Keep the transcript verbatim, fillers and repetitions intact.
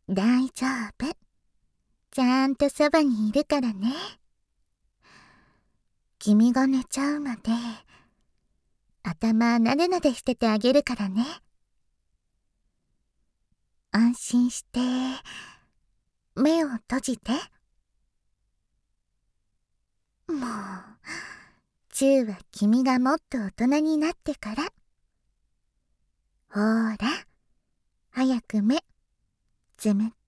大丈夫。ちゃんとそばにいるからね。君が寝ちゃうまで、頭なでなでしててあげるからね。安心して、目を閉じて。もう、チューは君がもっと大人になってから。ほーら、早く目、つむって。